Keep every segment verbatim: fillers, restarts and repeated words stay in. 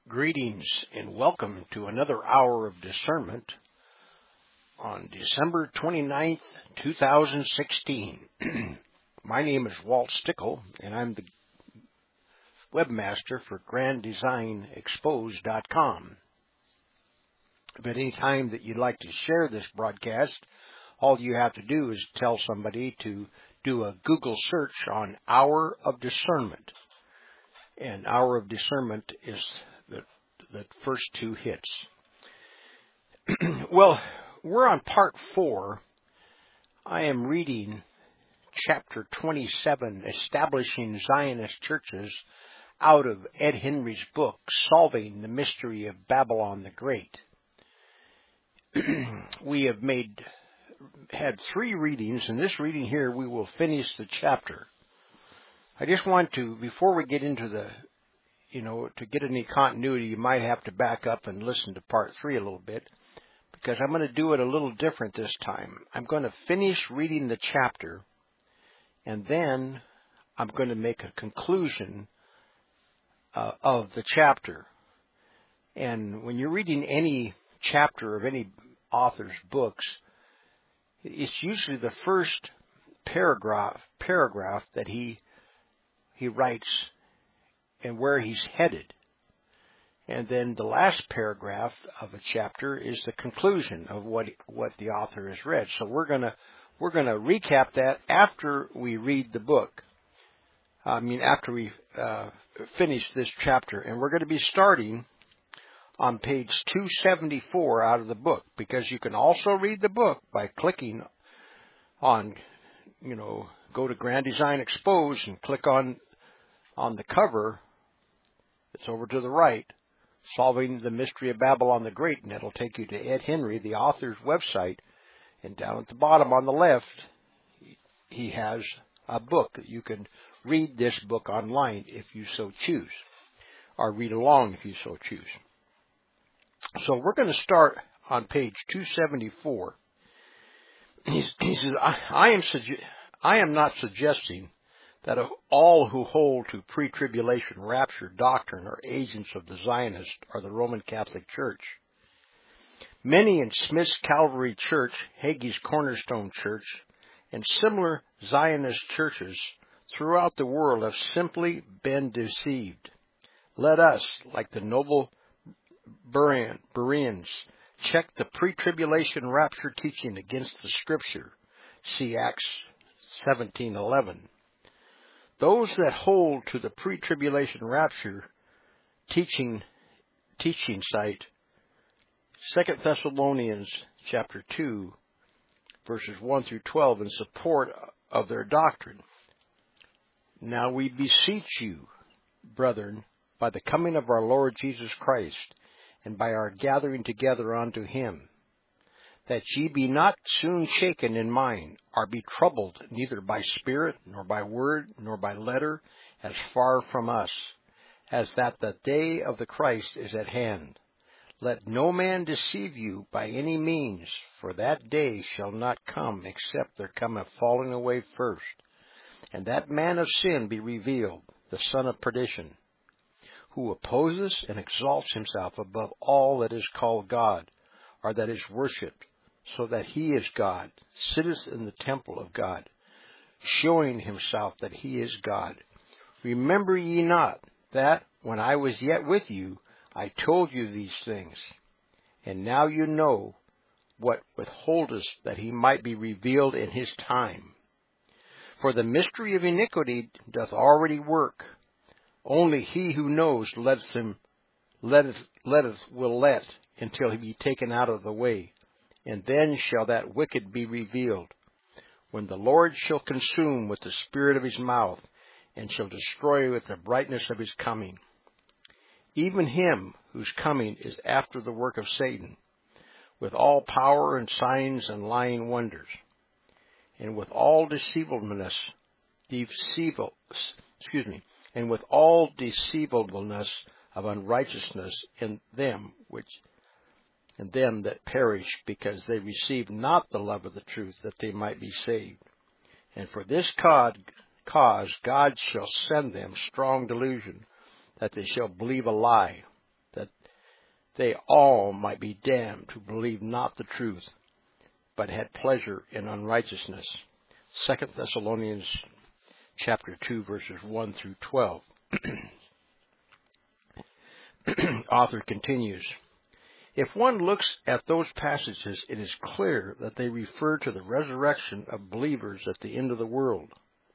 Greetings and welcome to another hour of discernment on December twenty-ninth, two thousand sixteen. My name is Walt Stickle and I'm the webmaster for Grand Design Expose dot com. If at any time that you'd like to share this broadcast, all you have to do is tell somebody to do a Google search on Hour of Discernment. And Hour of Discernment is the, the first two hits. Well, we're on part four. I am reading chapter twenty-seven, Establishing Zionist Churches, out of Ed Henry's book, Solving the Mystery of Babylon the Great. We have made had three readings. In this reading here, we will finish the chapter. I just want to, before we get into the, you know, to get any continuity, you might have to back up and listen to part three a little bit, because I'm going to do it a little different this time. I'm going to finish reading the chapter, and then I'm going to make a conclusion uh, of the chapter. And when you're reading any chapter of any author's books, it's usually the first paragraph paragraph that he he writes and where he's headed. And then the last paragraph of a chapter is the conclusion of what what the author has read. So we're gonna we're gonna recap that after we read the book. I mean, after we uh, finish this chapter, and we're going to be starting on page two seventy-four out of the book, because you can also read the book by clicking on, you know, go to Grand Design Expose and click on on the cover. It's over to the right, Solving the Mystery of Babylon the Great, and it'll take you to Ed Henry, the author's website. And down at the bottom on the left, he has a book that you can read this book online if you so choose, or read along if you so choose. So we're going to start on page two seventy-four. He, he says, I, I, am suge- I am not suggesting that all who hold to pre-tribulation rapture doctrine are agents of the Zionist or the Roman Catholic Church. Many in Smith's Calvary Church, Hagee's Cornerstone Church, and similar Zionist churches throughout the world have simply been deceived. Let us, like the noble Bereans, Bereans, check the pre-tribulation rapture teaching against the Scripture. See Acts seventeen eleven. Those that hold to the pre-tribulation rapture teaching teaching site, Second Thessalonians chapter two, verses one through twelve, in support of their doctrine. Now we beseech you, brethren, by the coming of our Lord Jesus Christ, and by our gathering together unto him, that ye be not soon shaken in mind, or be troubled neither by spirit, nor by word, nor by letter, as far from us, as that the day of the Christ is at hand. Let no man deceive you by any means, for that day shall not come, except there come a falling away first, and that man of sin be revealed, the son of perdition, who opposes and exalts himself above all that is called God, or that is worshipped, so that he is God, sitteth in the temple of God, showing himself that he is God. Remember ye not that, when I was yet with you, I told you these things, and now you know what withholdeth that he might be revealed in his time. For the mystery of iniquity doth already work. Only he who knows letteth him, letteth, letteth will let, until he be taken out of the way. And then shall that wicked be revealed, when the Lord shall consume with the spirit of his mouth, and shall destroy with the brightness of his coming. Even him whose coming is after the work of Satan, with all power and signs and lying wonders, and with all deceivableness, deceivable, excuse me, and with all deceivableness of unrighteousness in them which and them that perish, because they receive not the love of the truth, that they might be saved. And for this cause God shall send them strong delusion, that they shall believe a lie, that they all might be damned who believed not the truth, but had pleasure in unrighteousness. Second Thessalonians chapter two, verses one through twelve. Author continues, if one looks at those passages, it is clear that they refer to the resurrection of believers at the end of the world.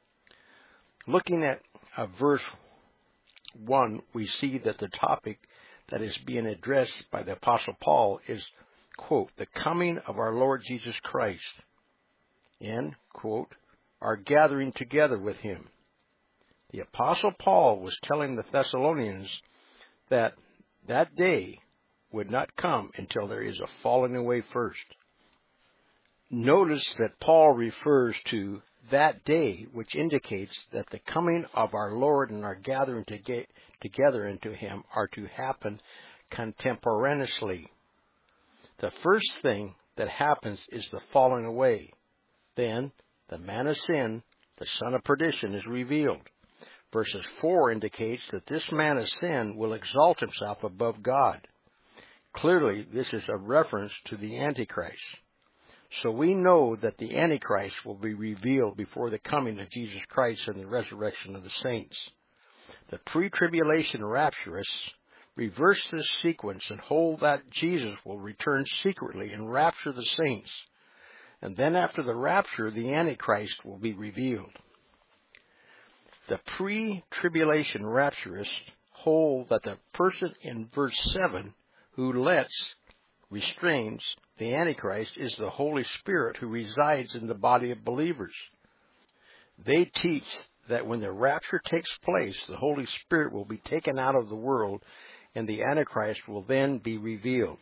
Looking at uh, verse one, we see that the topic that is being addressed by the Apostle Paul is, quote, the coming of our Lord Jesus Christ, and, quote, our gathering together with him. The Apostle Paul was telling the Thessalonians that that day would not come until there is a falling away first. Notice that Paul refers to that day, which indicates that the coming of our Lord and our gathering to get together into him are to happen contemporaneously. The first thing that happens is the falling away. Then the man of sin, the son of perdition, is revealed. Verses four indicates that this man of sin will exalt himself above God. Clearly, this is a reference to the Antichrist. So we know that the Antichrist will be revealed before the coming of Jesus Christ and the resurrection of the saints. The pre-tribulation rapturists reverse this sequence and hold that Jesus will return secretly and rapture the saints. And then after the rapture, the Antichrist will be revealed. The pre-tribulation rapturists hold that the person in verse seven who lets, restrains, the Antichrist is the Holy Spirit who resides in the body of believers. They teach that when the rapture takes place, the Holy Spirit will be taken out of the world and the Antichrist will then be revealed.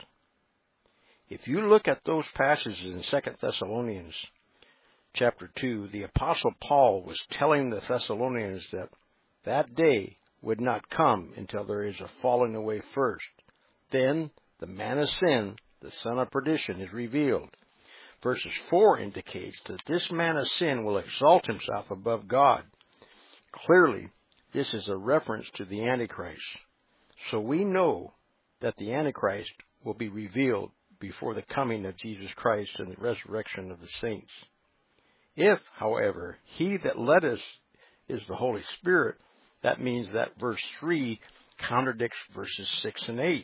If you look at those passages in Second Thessalonians chapter two, the Apostle Paul was telling the Thessalonians that that day would not come until there is a falling away first. Then the man of sin, the son of perdition, is revealed. Verses four indicates that this man of sin will exalt himself above God. Clearly, this is a reference to the Antichrist. So we know that the Antichrist will be revealed before the coming of Jesus Christ and the resurrection of the saints. If, however, he that led us is the Holy Spirit, that means that verse three contradicts verses six and eight.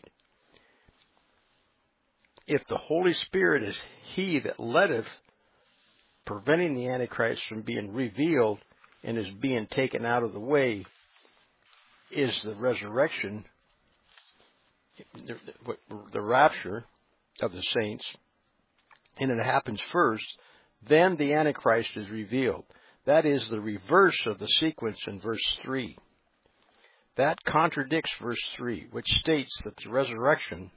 If the Holy Spirit is he that letteth, preventing the Antichrist from being revealed and is being taken out of the way, is the resurrection, the, the rapture of the saints, and it happens first, then the Antichrist is revealed. That is the reverse of the sequence in verse three. That contradicts verse three, which states that the resurrection,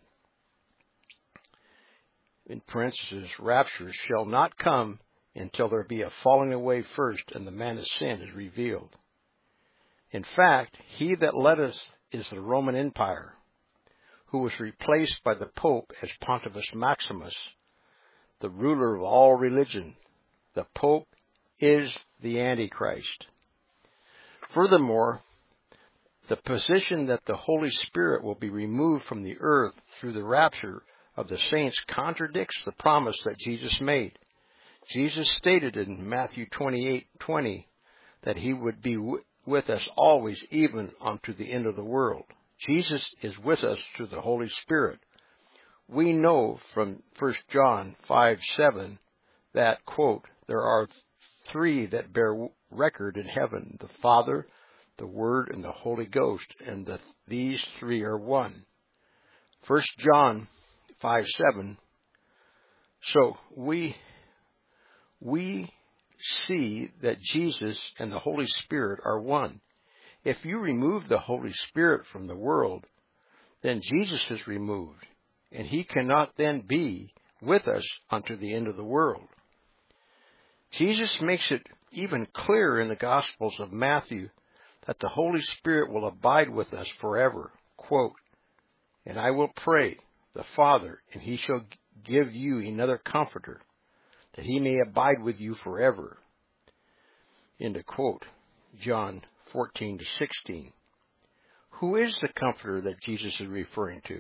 in parentheses, rapture, shall not come until there be a falling away first and the man of sin is revealed. In fact, he that led us is the Roman Empire, who was replaced by the Pope as Pontifex Maximus, the ruler of all religion. The Pope is the Antichrist. Furthermore, the position that the Holy Spirit will be removed from the earth through the rapture of the saints contradicts the promise that Jesus made. Jesus stated in Matthew twenty-eight twenty that he would be w- with us always, even unto the end of the world. Jesus is with us through the Holy Spirit. We know from First John five seven that, quote, there are three that bear record in heaven, the Father, the Word, and the Holy Ghost, and that these three are one. First John five seven. So we we see that Jesus and the Holy Spirit are one. If you remove the Holy Spirit from the world, then Jesus is removed, and he cannot then be with us unto the end of the world. Jesus makes it even clearer in the Gospels of Matthew that the Holy Spirit will abide with us forever. Quote, and I will pray the Father, and he shall give you another comforter, that he may abide with you forever. End of quote. John fourteen to sixteen. Who is the comforter that Jesus is referring to?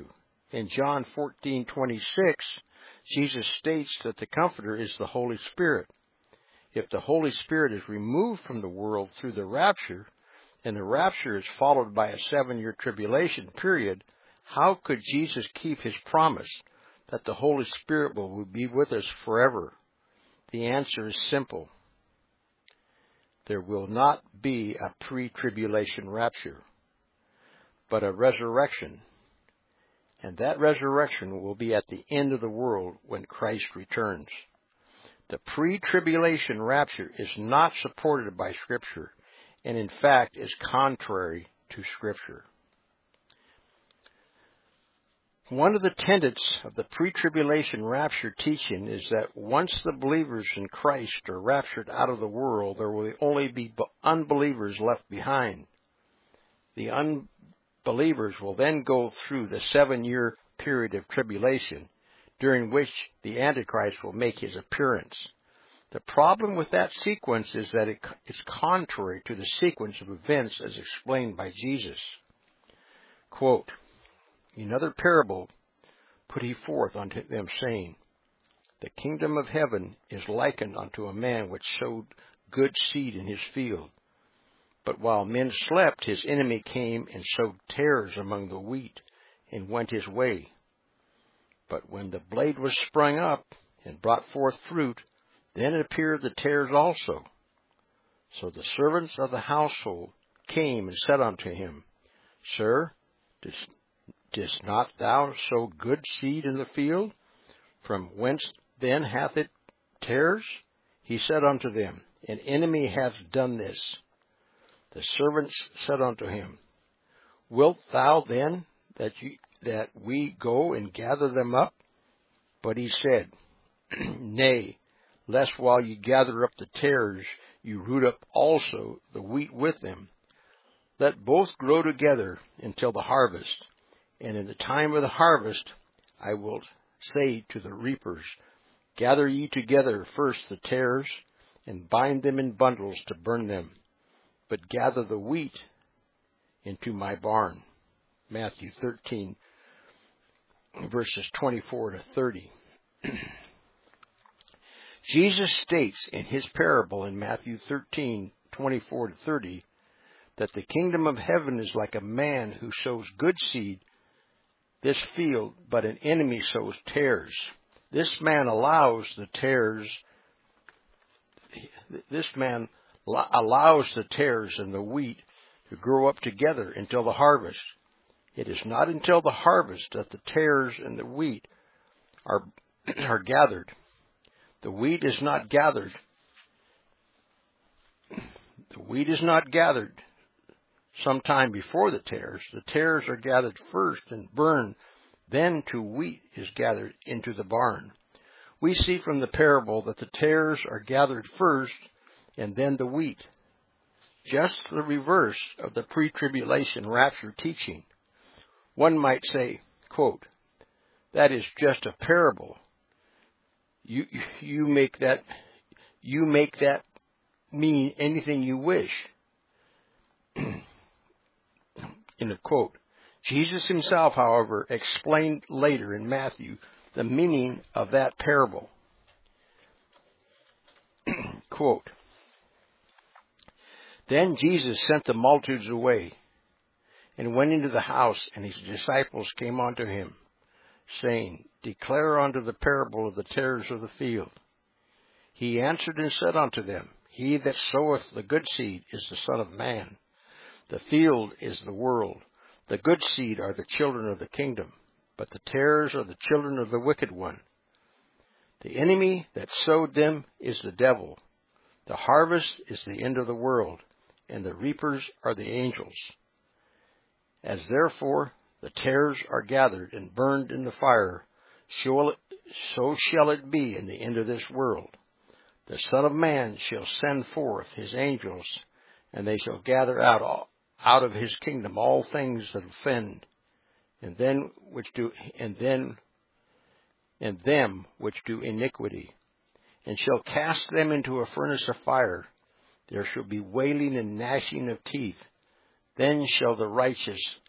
In John fourteen twenty-six, Jesus states that the Comforter is the Holy Spirit. If the Holy Spirit is removed from the world through the rapture, and the rapture is followed by a seven-year tribulation period, how could Jesus keep his promise that the Holy Spirit will be with us forever? The answer is simple. There will not be a pre-tribulation rapture, but a resurrection. And that resurrection will be at the end of the world when Christ returns. The pre-tribulation rapture is not supported by Scripture, and in fact is contrary to Scripture. One of the tenets of the pre-tribulation rapture teaching is that once the believers in Christ are raptured out of the world, there will only be unbelievers left behind. The unbelievers will then go through the seven-year period of tribulation, during which the Antichrist will make his appearance. The problem with that sequence is that it is contrary to the sequence of events as explained by Jesus. Quote, "Another parable put he forth unto them, saying, The kingdom of heaven is likened unto a man which sowed good seed in his field. But while men slept, his enemy came and sowed tares among the wheat, and went his way. But when the blade was sprung up, and brought forth fruit, then appeared the tares also. So the servants of the household came and said unto him, Sir, didst, didst not thou sow good seed in the field? From whence then hath it tares? He said unto them, An enemy hath done this. The servants said unto him, Wilt thou then that, you, that we go and gather them up? But he said, Nay, lest while you gather up the tares, you root up also the wheat with them. Let both grow together until the harvest. And in the time of the harvest, I will say to the reapers, Gather ye together first the tares, and bind them in bundles to burn them, but gather the wheat into my barn." Matthew thirteen, verses twenty-four to thirty. Jesus states in his parable in Matthew thirteen, twenty-four to thirty, that the kingdom of heaven is like a man who sows good seed this field, but an enemy sows tares. This man allows the tares, this man allows the tares and the wheat to grow up together until the harvest. It is not until the harvest that the tares and the wheat are, are gathered. The wheat is not gathered. The wheat is not gathered sometime before the tares. The tares are gathered first and burned, then to wheat is gathered into the barn. We see from the parable that the tares are gathered first and then the wheat. Just the reverse of the pre-tribulation rapture teaching. One might say, quote, "That is just a parable. You you make that you make that mean anything you wish." End of quote. Jesus himself, however, explained later in Matthew the meaning of that parable. Quote, "Then Jesus sent the multitudes away, and went into the house, and his disciples came unto him, saying, Declare unto the parable of the tares of the field. He answered and said unto them, He that soweth the good seed is the Son of Man. The field is the world. The good seed are the children of the kingdom, but the tares are the children of the wicked one. The enemy that sowed them is the devil. The harvest is the end of the world, and the reapers are the angels. As therefore the tares are gathered and burned in the fire, so shall it be in the end of this world. The Son of Man shall send forth his angels, and they shall gather out all, out of his kingdom all things that offend, and then which do and then and them which do iniquity, and shall cast them into a furnace of fire. There shall be wailing and gnashing of teeth. Then shall the righteous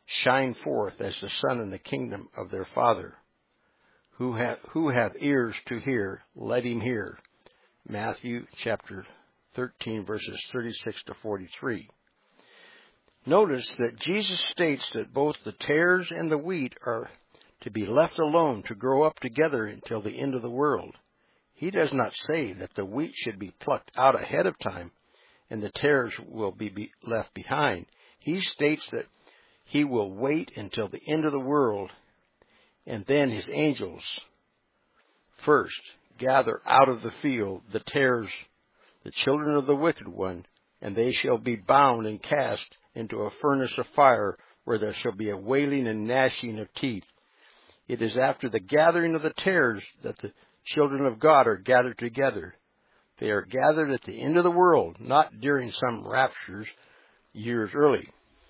shine forth as the sun in the kingdom of their Father. Who hath, who hath ears to hear, let him hear. Matthew chapter thirteen, verses thirty-six to forty-three. Notice that Jesus states that both the tares and the wheat are to be left alone to grow up together until the end of the world. He does not say that the wheat should be plucked out ahead of time and the tares will be left behind. He states that he will wait until the end of the world, and then his angels first gather out of the field the tares, the children of the wicked one, and they shall be bound and cast into a furnace of fire, where there shall be a wailing and gnashing of teeth. It is after the gathering of the tares that the children of God are gathered together. They are gathered at the end of the world, not during some raptures years early.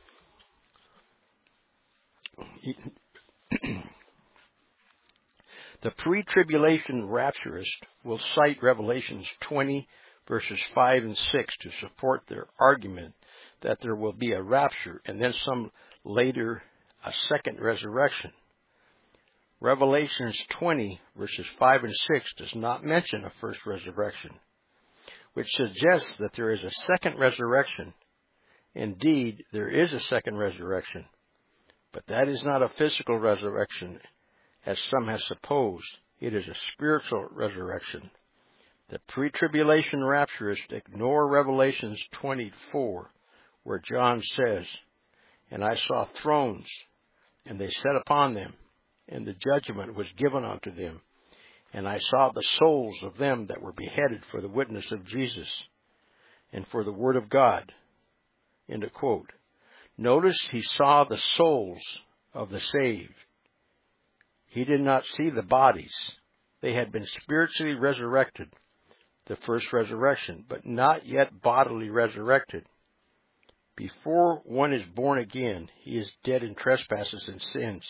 The pre-tribulation rapturist will cite Revelations twenty, verses five and six to support their argument that there will be a rapture and then some later a second resurrection. Revelations twenty, verses five and six does not mention a first resurrection, which suggests that there is a second resurrection. Indeed, there is a second resurrection, but that is not a physical resurrection, as some have supposed. It is a spiritual resurrection. The pre-tribulation rapturists ignore Revelations twenty-four, where John says, "And I saw thrones, and they sat upon them, and the judgment was given unto them. And I saw the souls of them that were beheaded for the witness of Jesus, and for the word of God." End of quote. Notice he saw the souls of the saved. He did not see the bodies. They had been spiritually resurrected, the first resurrection, but not yet bodily resurrected. Before one is born again, he is dead in trespasses and sins.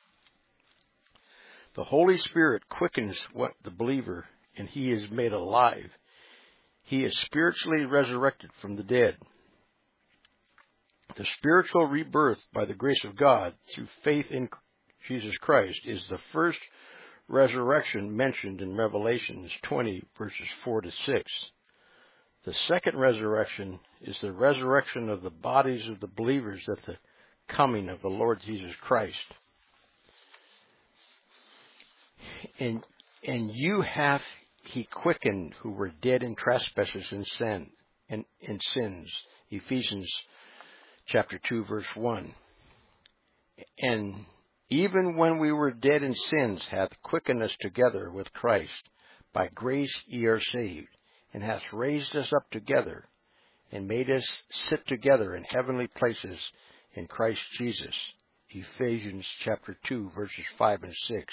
The Holy Spirit quickens what the believer, and he is made alive. He is spiritually resurrected from the dead. The spiritual rebirth by the grace of God through faith in Jesus Christ is the first resurrection mentioned in Revelations twenty, verses four to six. The second resurrection is the resurrection of the bodies of the believers at the coming of the Lord Jesus Christ. And and you hath he quickened who were dead in trespasses and sin and in sins. Ephesians chapter two, verse one. And even when we were dead in sins, hath quickened us together with Christ. By grace ye are saved, and hath raised us up together, and made us sit together in heavenly places in Christ Jesus. Ephesians chapter two, verses five and six.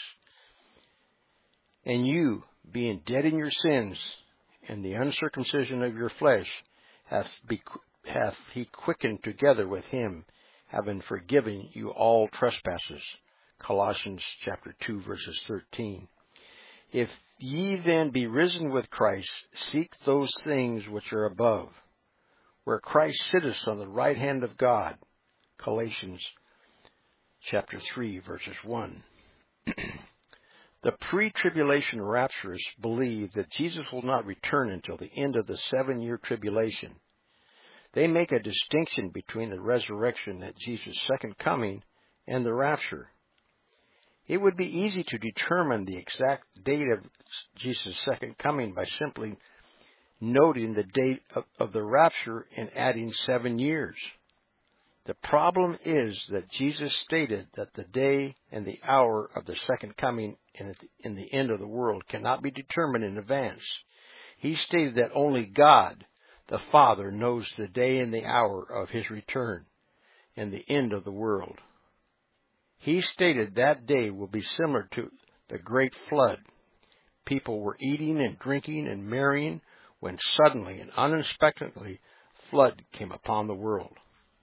And you, being dead in your sins, and the uncircumcision of your flesh, hath, be, hath he quickened together with him, having forgiven you all trespasses. Colossians chapter two, verses thirteen. If ye then be risen with Christ, seek those things which are above, where Christ sitteth on the right hand of God. Galatians chapter three, verses one. The pre-tribulation rapturists believe that Jesus will not return until the end of the seven-year tribulation. They make a distinction between the resurrection at Jesus' second coming and the rapture. It would be easy to determine the exact date of Jesus' second coming by simply noting the date of, of the rapture and adding seven years. The problem is that Jesus stated that the day and the hour of the second coming in, in the end of the world cannot be determined in advance. He stated that only God, the Father, knows the day and the hour of his return and the end of the world. He stated that day will be similar to the great flood. People were eating and drinking and marrying when suddenly and unexpectedly flood came upon the world.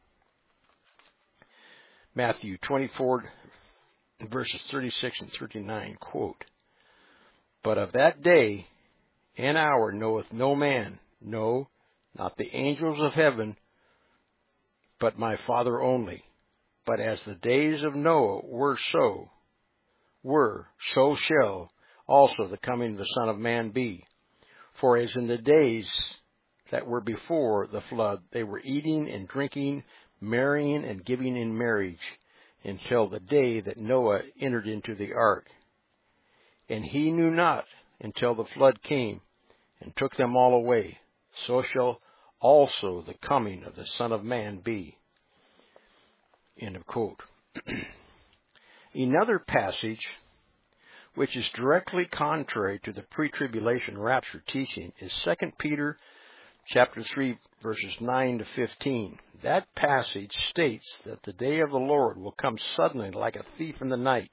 Matthew twenty-four, verses thirty-six and thirty-nine, quote, "But of that day and hour knoweth no man, no, not the angels of heaven, but my Father only. But as the days of Noah were so, were, so shall also the coming of the Son of Man be. For as in the days that were before the flood, they were eating and drinking, marrying and giving in marriage, until the day that Noah entered into the ark. And he knew not until the flood came and took them all away. So shall also the coming of the Son of Man be. End of quote. Another passage which is directly contrary to the pre-tribulation rapture teaching is Second Peter chapter three, verses nine to fifteen. That passage states that the day of the Lord will come suddenly like a thief in the night.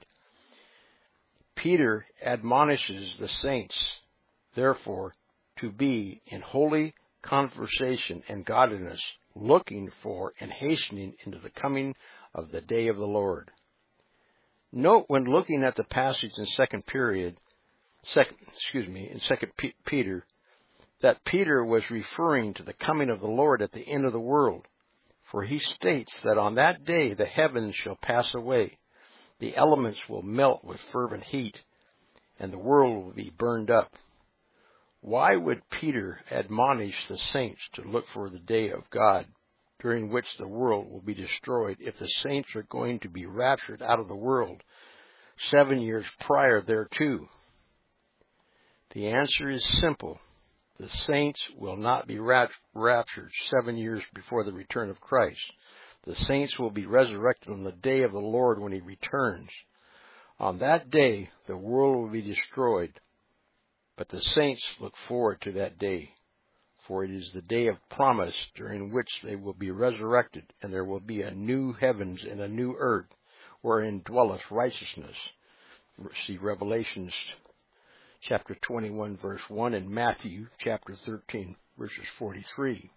Peter admonishes the saints, therefore, to be in holy conversation and godliness, looking for and hastening into the coming of the day of the Lord. Note when looking at the passage in second period, second, excuse me, in Second P- Peter, that Peter was referring to the coming of the Lord at the end of the world. For he states that on that day the heavens shall pass away, the elements will melt with fervent heat, and the world will be burned up. Why would Peter admonish the saints to look for the day of God, during which the world will be destroyed, if the saints are going to be raptured out of the world seven years prior thereto? The answer is simple. The saints will not be raptured seven years before the return of Christ. The saints will be resurrected on the day of the Lord when he returns. On that day, the world will be destroyed, but the saints look forward to that day, for it is the day of promise during which they will be resurrected, and there will be a new heavens and a new earth, wherein dwelleth righteousness. See Revelations chapter twenty-one, verse one, and Matthew chapter thirteen, verses forty-three.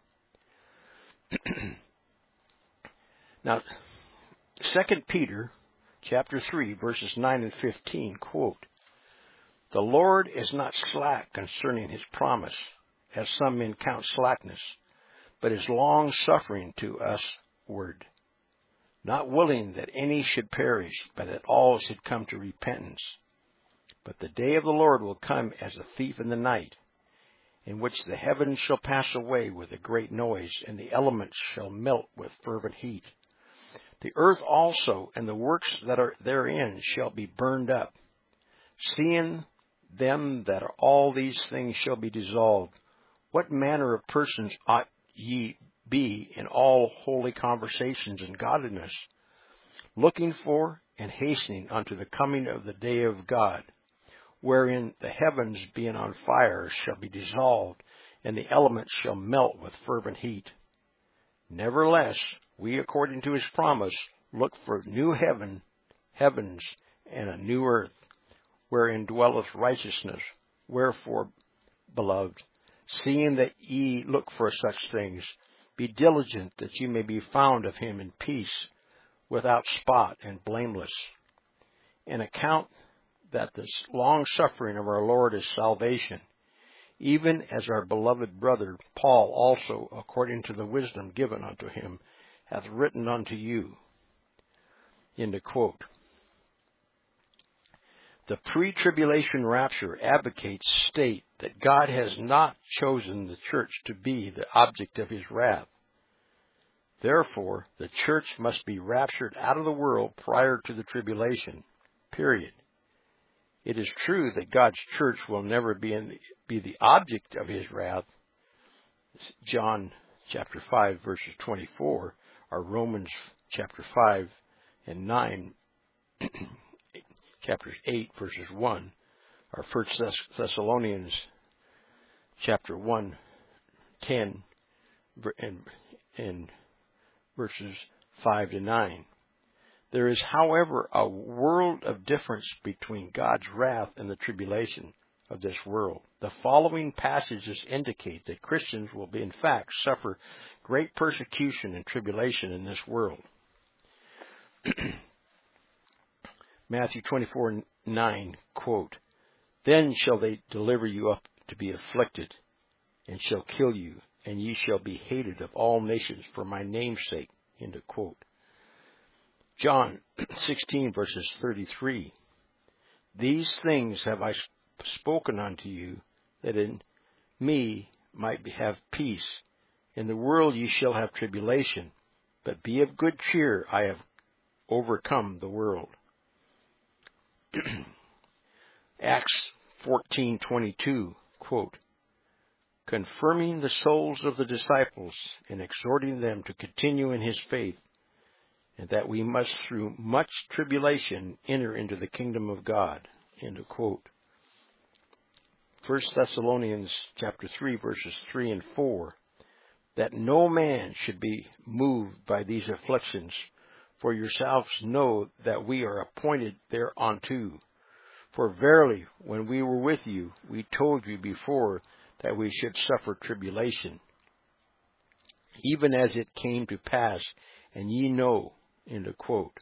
Now, Second Peter chapter three, verses nine and fifteen, quote, "The Lord is not slack concerning his promise, as some men count slackness, but is long-suffering to us ward, not willing that any should perish, but that all should come to repentance. But the day of the Lord will come as a thief in the night, in which the heavens shall pass away with a great noise, and the elements shall melt with fervent heat. The earth also and the works that are therein shall be burned up. Seeing them that are all these things shall be dissolved, what manner of persons ought ye be in all holy conversations and godliness, looking for and hastening unto the coming of the day of God, wherein the heavens being on fire shall be dissolved, and the elements shall melt with fervent heat. Nevertheless, we, according to his promise, look for new heaven, heavens, and a new earth, wherein dwelleth righteousness. Wherefore, beloved, seeing that ye look for such things, be diligent that ye may be found of him in peace, without spot and blameless. And account that the long suffering of our Lord is salvation, even as our beloved brother Paul also, according to the wisdom given unto him, hath written unto you." End of quote. The pre-tribulation rapture advocates state that God has not chosen the church to be the object of his wrath. Therefore, the church must be raptured out of the world prior to the tribulation, period. It is true that God's church will never be, in, be the object of his wrath. John chapter five, verses twenty-four, or Romans chapter five and nine, chapters eight, verses one, or First Thessalonians chapter one, ten, and, and verses five to nine. There is, however, a world of difference between God's wrath and the tribulation of this world. The following passages indicate that Christians will be, in fact, suffer great persecution and tribulation in this world. Matthew twenty-four nine, quote, "Then shall they deliver you up to be afflicted, and shall kill you, and ye shall be hated of all nations for my name's sake." End of quote. John sixteen, verses thirty-three. These things have I spoken unto you, that in me might have peace. In the world ye shall have tribulation, but be of good cheer, I have overcome the world. Acts fourteen twenty-two, quote, confirming the souls of the disciples and exhorting them to continue in his faith, and that we must through much tribulation enter into the kingdom of God, end of quote. First Thessalonians chapter three, verses three and four, that no man should be moved by these afflictions, for yourselves know that we are appointed thereunto. For verily, when we were with you, we told you before that we should suffer tribulation, even as it came to pass, and ye know, end of quote.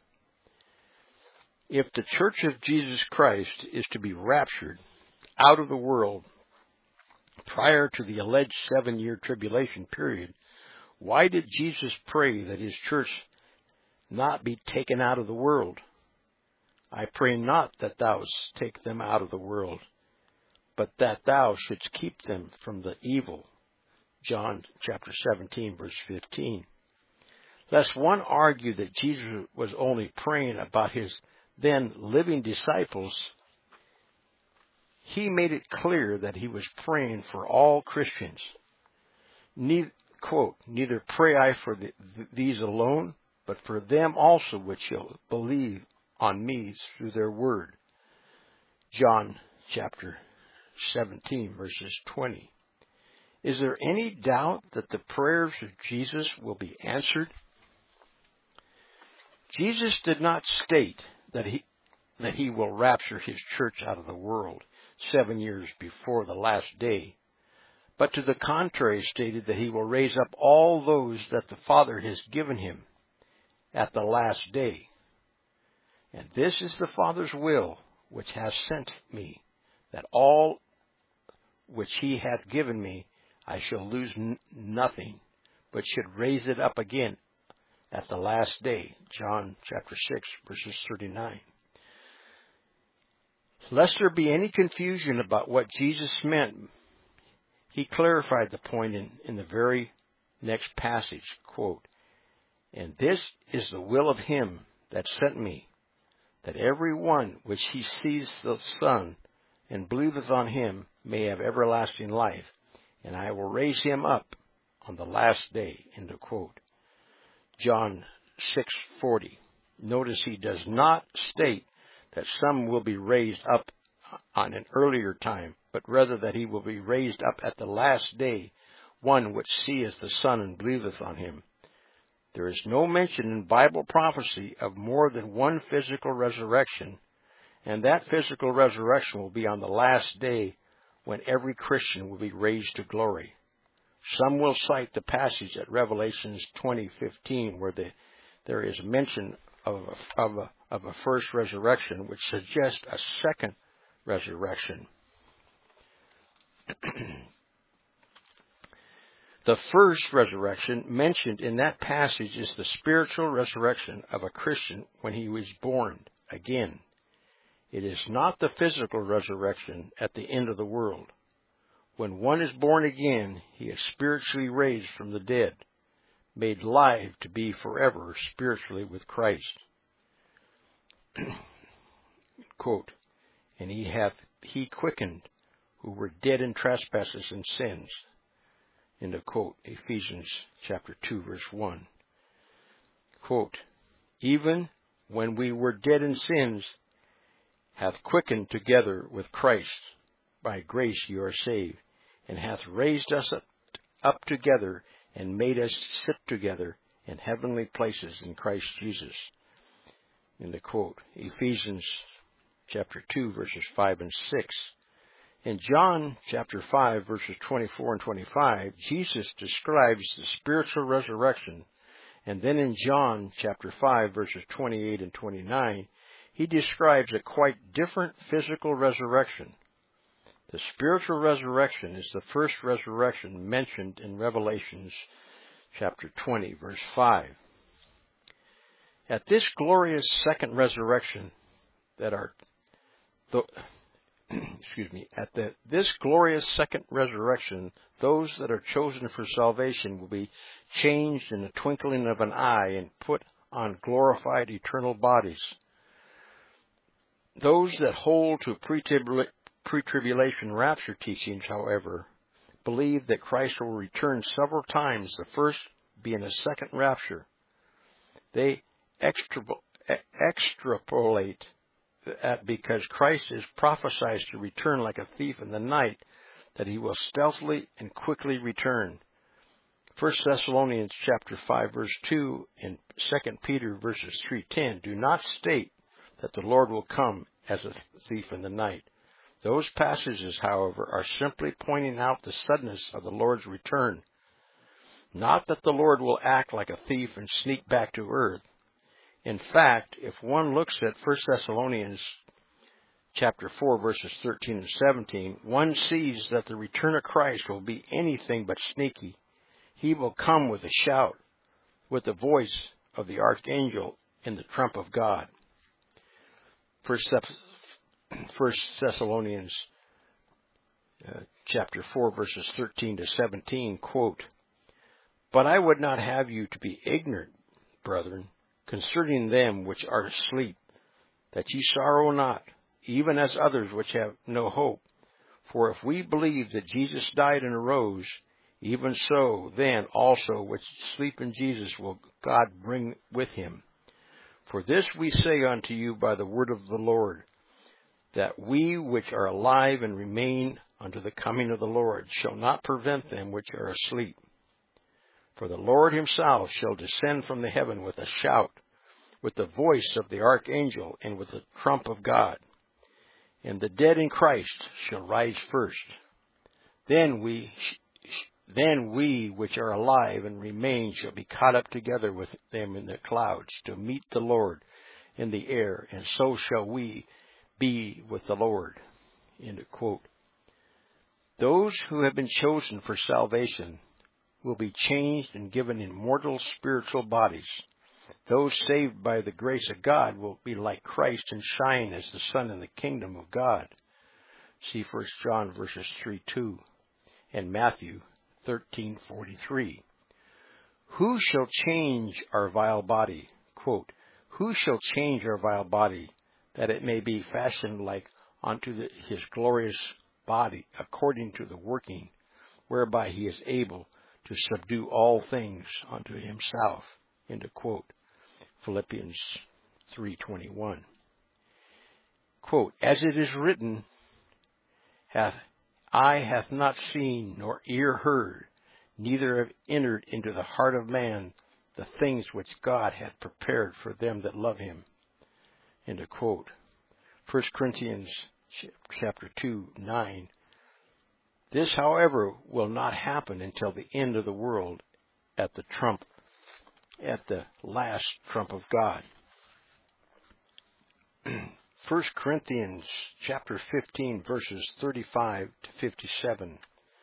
If the Church of Jesus Christ is to be raptured out of the world prior to the alleged seven-year tribulation period, why did Jesus pray that his church not be taken out of the world? I pray not that thou take them out of the world, but that thou shouldst keep them from the evil. John chapter seventeen, verse fifteen. Lest one argue that Jesus was only praying about his then living disciples, he made it clear that he was praying for all Christians. Neither, quote, neither pray I for the, these alone, but for them also which shall believe on me through their word. John chapter seventeen, verses twenty. Is there any doubt that the prayers of Jesus will be answered? Jesus did not state that he that he will rapture his church out of the world seven years before the last day, but to the contrary stated that he will raise up all those that the Father has given him at the last day. And this is the Father's will which hath sent me, that all which he hath given me I shall lose n- nothing, but should raise it up again at the last day. John chapter six, verses thirty-nine. Lest there be any confusion about what Jesus meant, he clarified the point in, in the very next passage, quote, and this is the will of him that sent me, that every one which he sees the Son and believeth on him may have everlasting life, and I will raise him up on the last day, end of quote. John six forty. Notice he does not state that some will be raised up on an earlier time, but rather that he will be raised up at the last day, one which seeth the Son and believeth on him. There is no mention in Bible prophecy of more than one physical resurrection, and that physical resurrection will be on the last day when every Christian will be raised to glory. Some will cite the passage at Revelations twenty fifteen where the, there is mention of a, of, a, of a first resurrection, which suggests a second resurrection. The first resurrection mentioned in that passage is the spiritual resurrection of a Christian when he was born again. It is not the physical resurrection at the end of the world. When one is born again, he is spiritually raised from the dead, made live to be forever spiritually with Christ. Quote, and he hath he quickened who were dead in trespasses and sins. End of quote. Ephesians chapter two, verse one. Quote, even when we were dead in sins, hath quickened together with Christ. By grace you are saved, and hath raised us up, up together, and made us sit together in heavenly places in Christ Jesus. End of quote. Ephesians chapter two, verses five and six. In John chapter five, verses twenty-four and twenty-five, Jesus describes the spiritual resurrection, and then in John chapter five, verses twenty-eight and twenty-nine, he describes a quite different physical resurrection. The spiritual resurrection is the first resurrection mentioned in Revelations chapter twenty, verse five. At this glorious second resurrection that are, th- excuse me, at the, this glorious second resurrection, those that are chosen for salvation will be changed in the twinkling of an eye and put on glorified eternal bodies. Those that hold to pre-tribula- pre-tribulation rapture teachings, however, believe that Christ will return several times, the first being a second rapture. They extra- extrapolate that because Christ is prophesied to return like a thief in the night, that he will stealthily and quickly return. First Thessalonians chapter five verse two and Second Peter verses three ten do not state that the Lord will come as a thief in the night. Those passages, however, are simply pointing out the suddenness of the Lord's return. Not that the Lord will act like a thief and sneak back to earth. In fact, if one looks at First Thessalonians chapter four verses thirteen and seventeen, one sees that the return of Christ will be anything but sneaky. He will come with a shout, with the voice of the archangel in the trump of God. First Thessalonians uh, chapter four verses thirteen to seventeen, quote, "But I would not have you to be ignorant, brethren, concerning them which are asleep, that ye sorrow not, even as others which have no hope. For if we believe that Jesus died and arose, even so then also which sleep in Jesus will God bring with him. For this we say unto you by the word of the Lord, that we which are alive and remain unto the coming of the Lord shall not prevent them which are asleep. For the Lord himself shall descend from the heaven with a shout, with the voice of the archangel, and with the trump of God. And the dead in Christ shall rise first. Then we, then we which are alive and remain shall be caught up together with them in the clouds to meet the Lord in the air, and so shall we be with the Lord." End of quote. Those who have been chosen for salvation will be changed and given immortal spiritual bodies. Those saved by the grace of God will be like Christ and shine as the sun in the kingdom of God. See First John verses three two and Matthew thirteen forty-three. Who shall change our vile body? Quote, "Who shall change our vile body, that it may be fashioned like unto the, his glorious body, according to the working whereby he is able to subdue all things unto himself." End of quote. Philippians three twenty-one. Quote, "As it is written, hath eye hath not seen, nor ear heard, neither have entered into the heart of man the things which God hath prepared for them that love him." End of quote. First Corinthians chapter two, nine. "This, however, will not happen until the end of the world, at the trump, at the last trump of God." First Corinthians chapter fifteen, verses thirty-five to fifty-seven.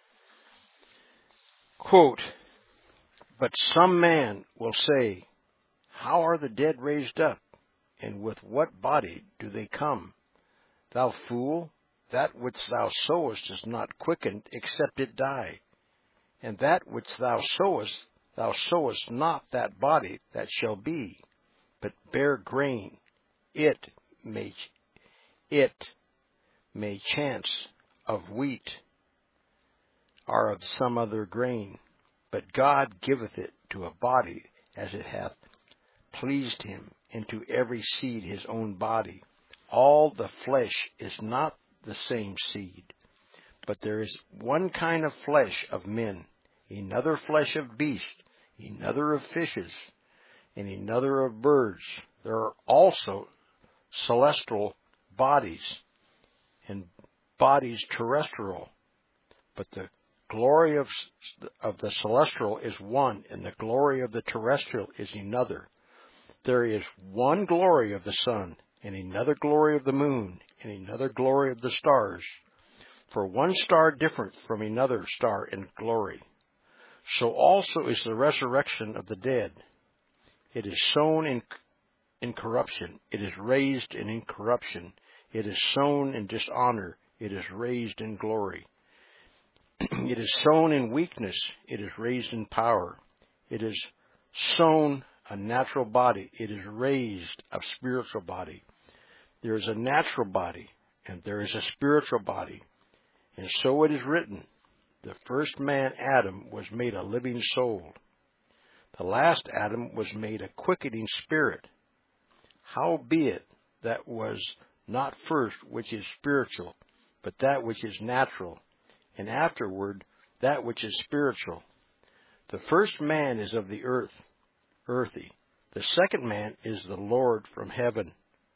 Quote, "But some man will say, How are the dead raised up? And with what body do they come? Thou fool, that which thou sowest is not quickened, except it die. And that which thou sowest, thou sowest not that body that shall be, but bare grain. It may, it may chance of wheat, or of some other grain. But God giveth it to a body as it hath pleased him, and to every seed his own body. All the flesh is not the same seed, but there is one kind of flesh of men, another flesh of beasts, another of fishes, and another of birds. There are also celestial bodies, and bodies terrestrial, but the glory of, of the celestial is one, and the glory of the terrestrial is another. There is one glory of the sun, and another glory of the moon, and another glory of the stars. For one star different from another star in glory. So also is the resurrection of the dead. It is sown in in corruption. It is raised in incorruption. It is sown in dishonor. It is raised in glory. It is sown in weakness. It is raised in power. It is sown a natural body. It is raised a spiritual body. There is a natural body, and there is a spiritual body. And so it is written, the first man, Adam, was made a living soul. The last Adam was made a quickening spirit. Howbeit, that was not first which is spiritual, but that which is natural, and afterward that which is spiritual. The first man is of the earth, earthy. The second man is the Lord from heaven.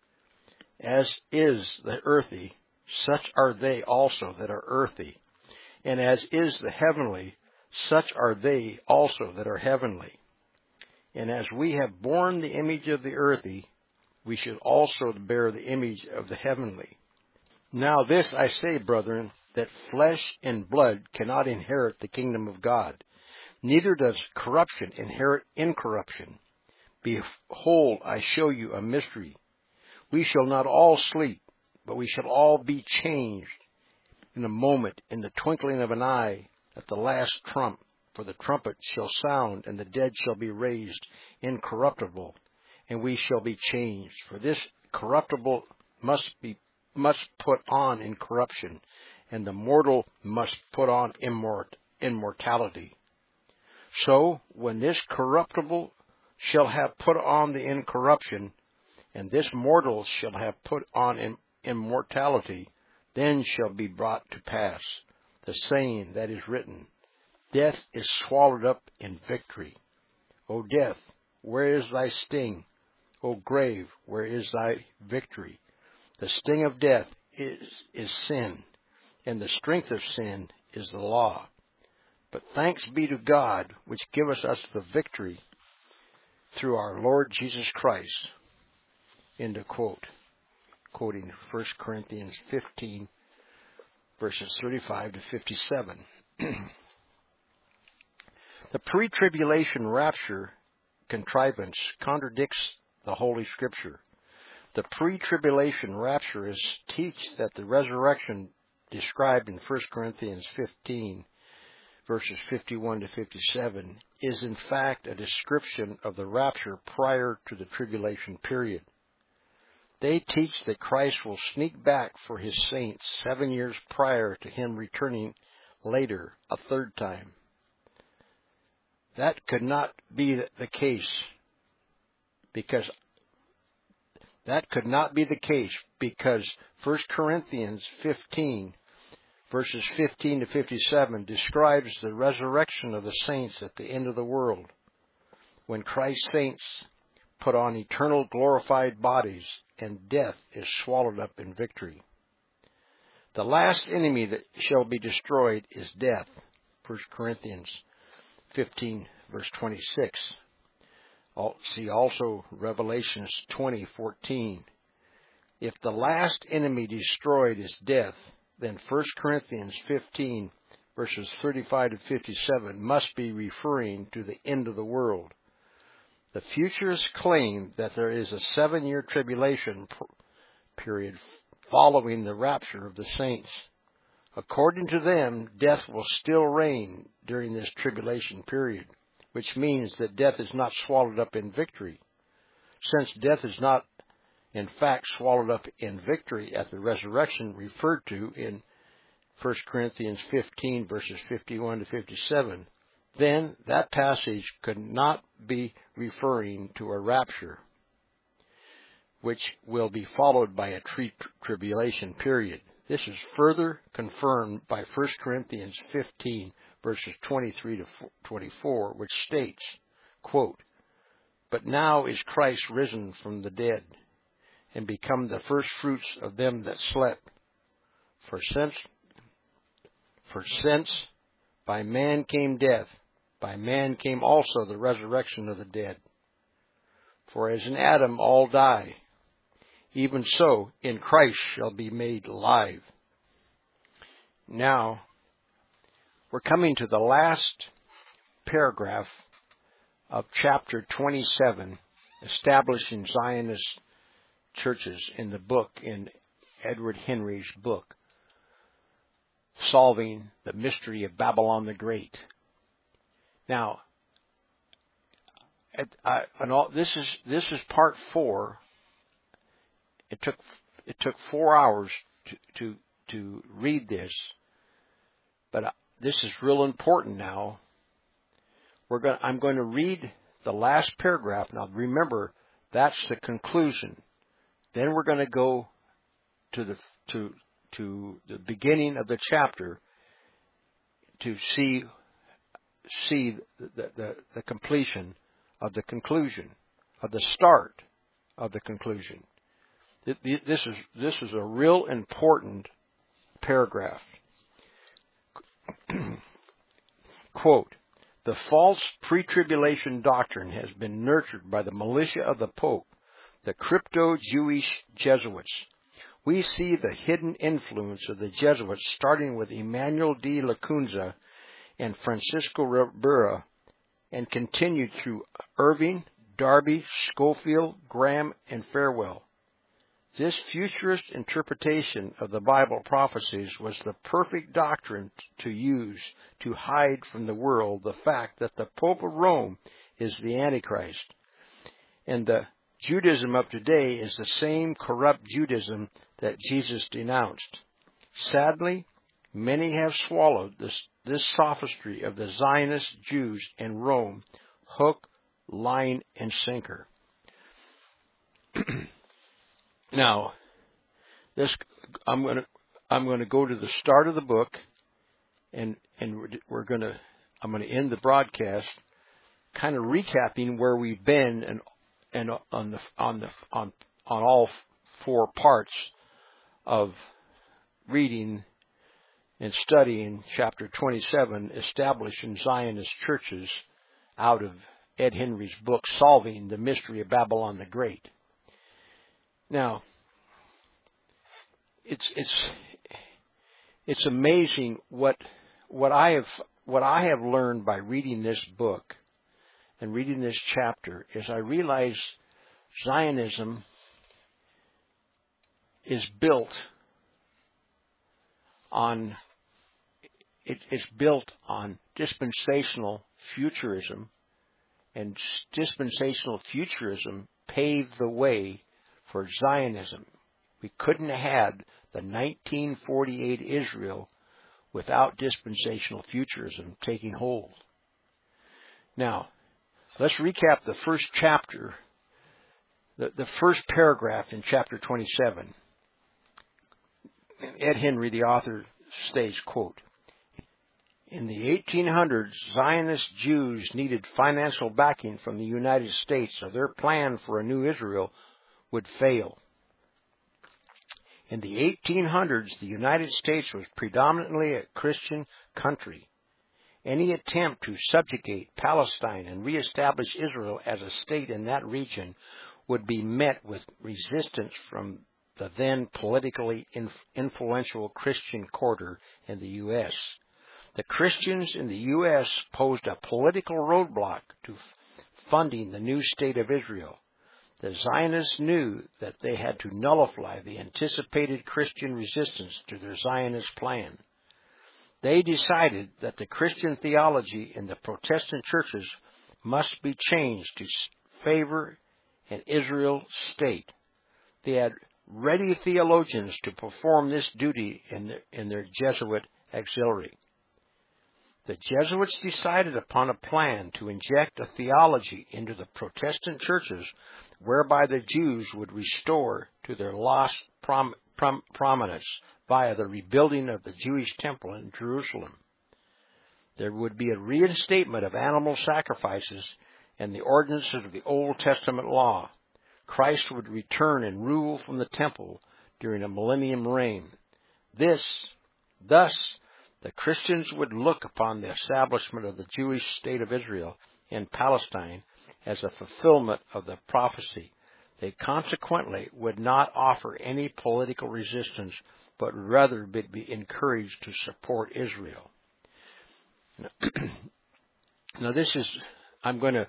As is the earthy, such are they also that are earthy. And as is the heavenly, such are they also that are heavenly. And as we have borne the image of the earthy, we should also bear the image of the heavenly. Now this I say, brethren, that flesh and blood cannot inherit the kingdom of God, neither does corruption inherit incorruption. Behold, I show you a mystery. We shall not all sleep, but we shall all be changed in a moment, in the twinkling of an eye, at the last trump. For the trumpet shall sound, and the dead shall be raised incorruptible, and we shall be changed. For this corruptible must be must put on incorruption, and the mortal must put on immort, immortality. So, when this corruptible shall have put on the incorruption, and this mortal shall have put on in, immortality, then shall be brought to pass the saying that is written, Death is swallowed up in victory. O death, where is thy sting? O grave, where is thy victory? The sting of death is, is sin, and the strength of sin is the law. But thanks be to God, which giveth us the victory through our Lord Jesus Christ. End of quote. Quoting First Corinthians fifteen, verses thirty-five to fifty-seven. The pre-tribulation rapture contrivance contradicts the Holy Scripture. The pre-tribulation rapturists teach that the resurrection described in First Corinthians fifteen, verses fifty-one to fifty-seven, is in fact a description of the rapture prior to the tribulation period. They teach that Christ will sneak back for his saints seven years prior to him returning later a third time. That could not be the case because that could not be the case because First Corinthians fifteen, verses fifteen to fifty-seven, describes the resurrection of the saints at the end of the world, when Christ's saints put on eternal glorified bodies and death is swallowed up in victory. The last enemy that shall be destroyed is death. First Corinthians fifteen, verse twenty-six. See also Revelations twenty, fourteen. If the last enemy destroyed is death, then First Corinthians fifteen, verses thirty-five to fifty-seven must be referring to the end of the world. The futurists claim that there is a seven-year tribulation period following the rapture of the saints. According to them, death will still reign during this tribulation period, which means that death is not swallowed up in victory. Since death is not, in fact, swallowed up in victory at the resurrection referred to in First Corinthians fifteen, verses fifty-one to fifty-seven, then that passage could not be referring to a rapture, which will be followed by a tri- tribulation period. This is further confirmed by First Corinthians fifteen, verses twenty-three to twenty-four, which states, quote, But now is Christ risen from the dead, and become the firstfruits of them that slept. For since, for since by man came death, by man came also the resurrection of the dead. For as in Adam all die, even so in Christ shall be made alive. Now, we're coming to the last paragraph of chapter twenty-seven establishing Zionist churches in the book, in Edward Henry's book, Solving the Mystery of Babylon the Great. Now, at, I, and all, this is this is part four. It took it took four hours to to, to read this, but this is real important now. We're going. I'm going to read the last paragraph. Now, remember, that's the conclusion. Then we're going to go to the to to the beginning of the chapter to see see the the, the completion of the conclusion, of the start of the conclusion. This is this is a real important paragraph. Quote, "The false pre-tribulation doctrine has been nurtured by the militia of the Pope, the crypto-Jewish Jesuits. We see the hidden influence of the Jesuits starting with Emmanuel de Lacunza and Francisco Ribera and continued through Irving, Darby, Schofield, Graham, and Farewell. This futurist interpretation of the Bible prophecies was the perfect doctrine to use to hide from the world the fact that the Pope of Rome is the Antichrist, and the Judaism of today is the same corrupt Judaism that Jesus denounced. Sadly, many have swallowed this, this sophistry of the Zionist Jews in Rome, hook, line, and sinker." Now, this I'm going to I'm going to go to the start of the book, and and we're going to I'm going to end the broadcast, kind of recapping where we've been and and on the on the on on all four parts of reading and studying chapter twenty-seven, establishing Zionist churches, out of Ed Henry's book, Solving the Mystery of Babylon the Great. Now, it's it's it's amazing what what I have what I have learned by reading this book and reading this chapter is I realize Zionism is built on it, it's built on dispensational futurism, and dispensational futurism paved the way for Zionism. We couldn't have had the nineteen forty-eight Israel without dispensational futurism taking hold. Now, let's recap the first chapter, the, the first paragraph in chapter twenty-seven. Ed Henry, the author, states, quote, "In the eighteen hundreds, Zionist Jews needed financial backing from the United States, so their plan for a new Israel would fail. In the eighteen hundreds, the United States was predominantly a Christian country. Any attempt to subjugate Palestine and reestablish Israel as a state in that region would be met with resistance from the then politically influential Christian quarter in the U S The Christians in the U S posed a political roadblock to funding the new state of Israel. The Zionists knew that they had to nullify the anticipated Christian resistance to their Zionist plan. They decided that the Christian theology in the Protestant churches must be changed to favor an Israel state. They had ready theologians to perform this duty in their, in their Jesuit auxiliary. The Jesuits decided upon a plan to inject a theology into the Protestant churches whereby the Jews would restore to their lost prom, prom, prominence via the rebuilding of the Jewish temple in Jerusalem. There would be a reinstatement of animal sacrifices and the ordinances of the Old Testament law. Christ would return and rule from the temple during a millennium reign. This, thus, the Christians would look upon the establishment of the Jewish state of Israel in Palestine as a fulfillment of the prophecy. They consequently would not offer any political resistance, but rather be encouraged to support Israel. Now, this is, I'm going to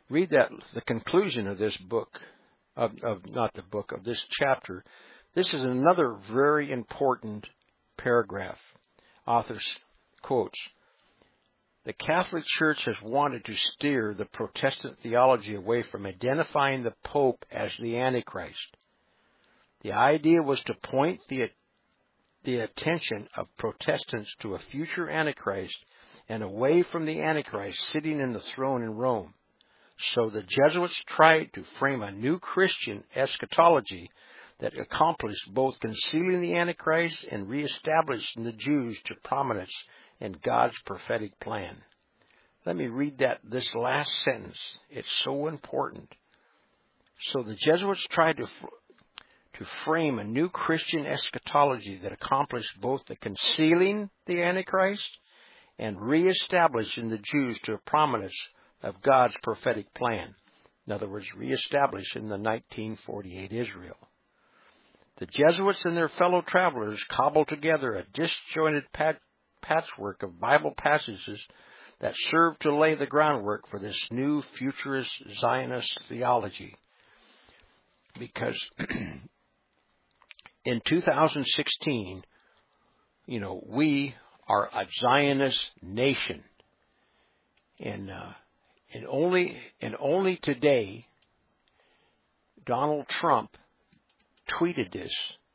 read that, the conclusion of this book, of, of not the book, of this chapter. This is another very important paragraph. Author quotes, "The Catholic Church has wanted to steer the Protestant theology away from identifying the Pope as the Antichrist. The idea was to point the, the attention of Protestants to a future Antichrist and away from the Antichrist sitting in the throne in Rome. So the Jesuits tried to frame a new Christian eschatology that accomplished both concealing the Antichrist and reestablishing the Jews to prominence in God's prophetic plan." Let me read that, this last sentence. It's so important. So the Jesuits tried to to frame a new Christian eschatology that accomplished both the concealing the Antichrist and reestablishing the Jews to a prominence of God's prophetic plan. In other words, reestablish in the nineteen forty-eight Israel. The Jesuits and their fellow travelers cobbled together a disjointed pat- patchwork of Bible passages that served to lay the groundwork for this new futurist Zionist theology. Because in two thousand sixteen, you know, we are a Zionist nation. And, uh, and only, and only today, Donald Trump tweeted this.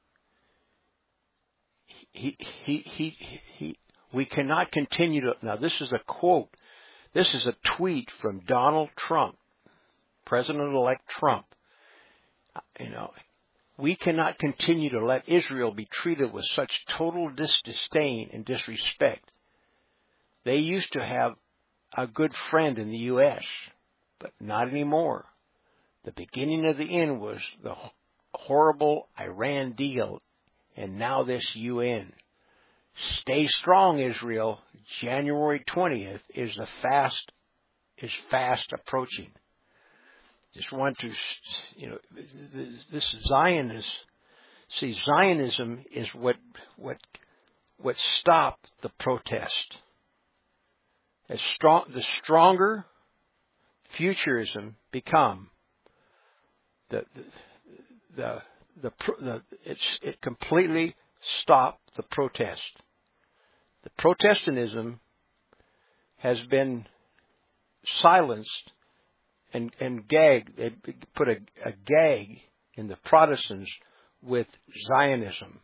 He, he, he, he, he, we cannot continue to, now this is a quote, this is a tweet from Donald Trump, President-elect Trump. You know, we cannot continue to let Israel be treated with such total dis- disdain and disrespect. They used to have a good friend in the U S, but not anymore. The beginning of the end was the horrible Iran deal, and now this U N. Stay strong, Israel. January twentieth is the fast is fast approaching. Just want to, you know, this Zionist. See, Zionism is what what what stopped the protest. As strong, the stronger futurism become, the the the, the, the it's it completely stopped the protest. The Protestantism has been silenced and and gagged. They put a, a gag in the Protestants with Zionism.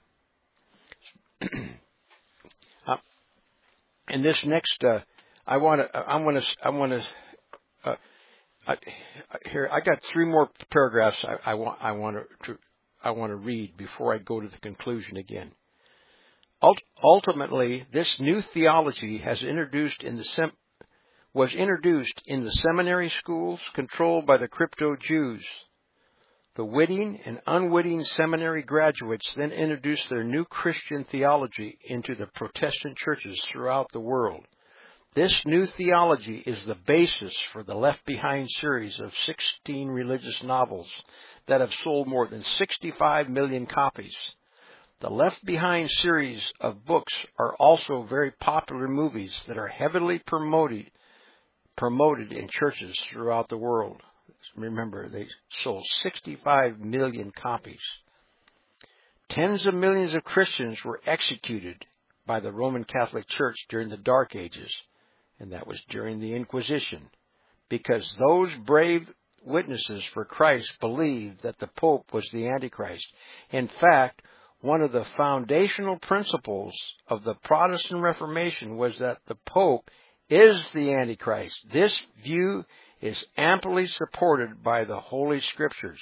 uh, and this next. Uh, I want to. I want to. I want to. Uh, I, here, I got three more paragraphs. I, I want. I want to. I want to read before I go to the conclusion again. Ult- ultimately, this new theology has introduced in the sem- was introduced in the seminary schools controlled by the crypto Jews. The witting and unwitting seminary graduates then introduced their new Christian theology into the Protestant churches throughout the world. This new theology is the basis for the Left Behind series of sixteen religious novels that have sold more than sixty-five million copies. The Left Behind series of books are also very popular movies that are heavily promoted promoted in churches throughout the world. Remember, they sold sixty-five million copies. Tens of millions of Christians were executed by the Roman Catholic Church during the Dark Ages, and that was during the Inquisition, because those brave witnesses for Christ believed that the Pope was the Antichrist. In fact, one of the foundational principles of the Protestant Reformation was that the Pope is the Antichrist. This view is amply supported by the Holy Scriptures.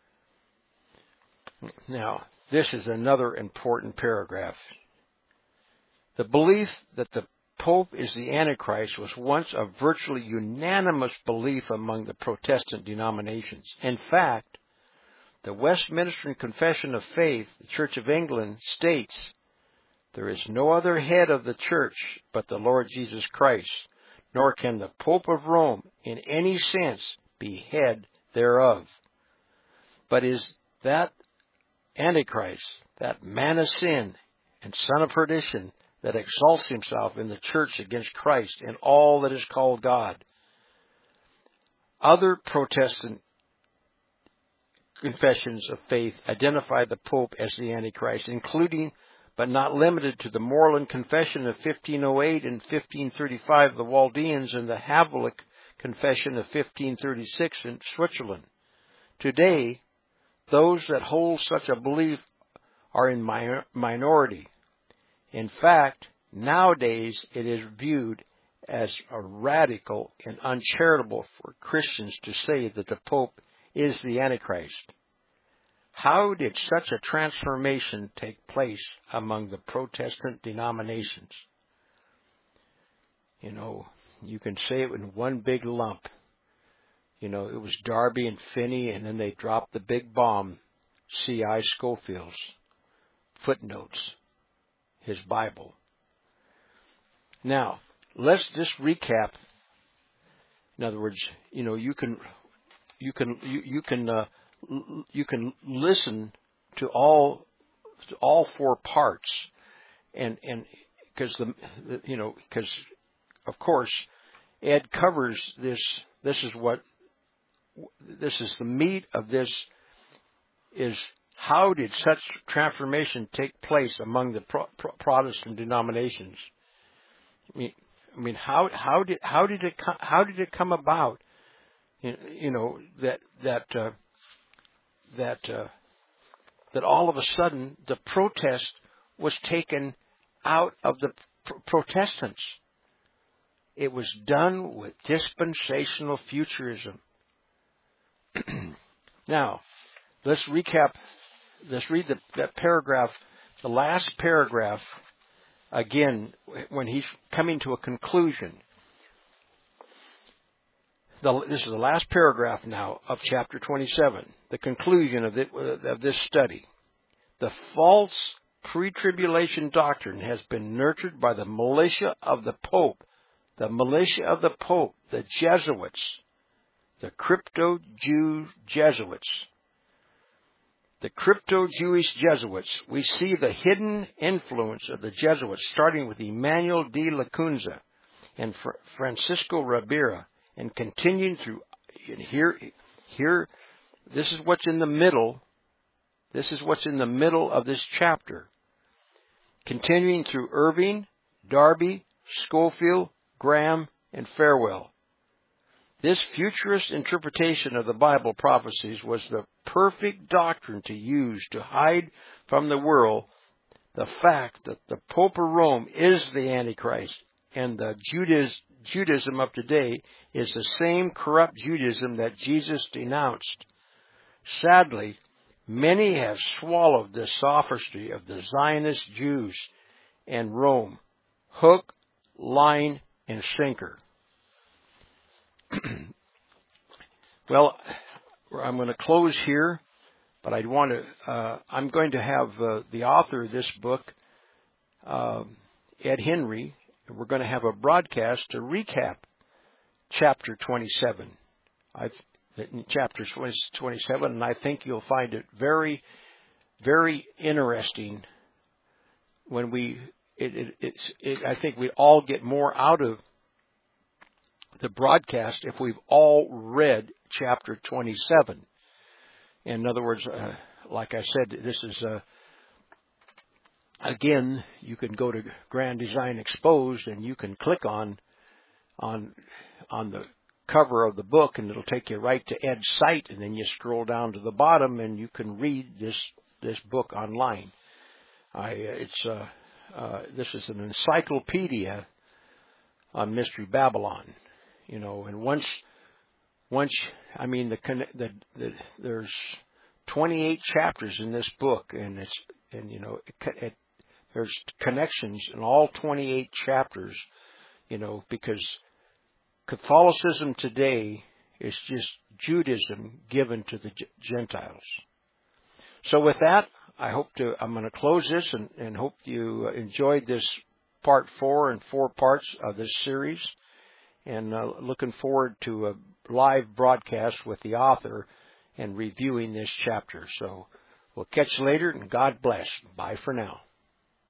Now, this is another important paragraph. The belief that the Pope is the Antichrist was once a virtually unanimous belief among the Protestant denominations. In fact, the Westminster Confession of Faith, the Church of England, states, "There is no other head of the Church but the Lord Jesus Christ, nor can the Pope of Rome in any sense be head thereof. But is that Antichrist, that man of sin and son of perdition, that exalts himself in the church against Christ and all that is called God. Other Protestant confessions of faith identify the Pope as the Antichrist, including but not limited to the Moreland Confession of fifteen oh eight and fifteen thirty-five of the Waldeans and the Havlik Confession of fifteen thirty-six in Switzerland. Today, those that hold such a belief are in mi- minority. In fact, nowadays it is viewed as a radical and uncharitable for Christians to say that the Pope is the Antichrist. How did such a transformation take place among the Protestant denominations? You know, you can say it in one big lump. You know, it was Darby and Finney, and then they dropped the big bomb, C I Scofield's footnotes, his Bible. Now, let's just recap. In other words, you know, you can, you can, you, you can, uh, you can listen to all, to all four parts, and and because the, the, you know, because of course, Ed covers this. This is what, this is the meat of this. Is how did such transformation take place among the Pro, Pro, Protestant denominations? I mean, I mean, how how did how did it come, how did it come about? You, you know that that uh, that uh, that all of a sudden the protest was taken out of the pr- Protestants. It was done with dispensational futurism. Now, let's recap. Let's read the, that paragraph, the last paragraph. Again, when he's coming to a conclusion, the, this is the last paragraph now of chapter twenty-seven, the conclusion of, the, of this study. The false pre-tribulation doctrine has been nurtured by the militia of the Pope, the militia of the Pope, the Jesuits, the crypto-Jew Jesuits. The crypto-Jewish Jesuits, we see the hidden influence of the Jesuits, starting with Emmanuel de Lacunza and Fr- Francisco Ribera, and continuing through. And here, here, this is what's in the middle. This is what's in the middle of this chapter. Continuing through Irving, Darby, Scofield, Graham, and Farewell. This futurist interpretation of the Bible prophecies was the perfect doctrine to use to hide from the world the fact that the Pope of Rome is the Antichrist, and the Judas, Judaism of today is the same corrupt Judaism that Jesus denounced. Sadly, many have swallowed the sophistry of the Zionist Jews and Rome, hook, line, and sinker. Well, I'm going to close here, but I want to. Uh, I'm going to have uh, the author of this book, uh, Ed Henry. We're going to have a broadcast to recap chapter twenty-seven. I've chapter twenty-seven, and I think you'll find it very, very interesting. When we, it, it, it's, it, I think we all get more out of the broadcast if we've all read chapter twenty-seven. In other words, uh, like I said, this is, uh, again, you can go to Grand Design Exposed and you can click on, on, on the cover of the book, and it'll take you right to Ed's site, and then you scroll down to the bottom and you can read this, this book online. I, it's, uh, uh, this is an encyclopedia on Mystery Babylon. You know, and once, once, I mean, the, the, the there's twenty-eight chapters in this book, and it's, and you know, it, it, there's connections in all twenty-eight chapters, you know, because Catholicism today is just Judaism given to the Gentiles. So with that, I hope to, I'm going to close this and, and hope you enjoyed this part four and four parts of this series. And uh, looking forward to a live broadcast with the author and reviewing this chapter. So we'll catch you later, and God bless. Bye for now.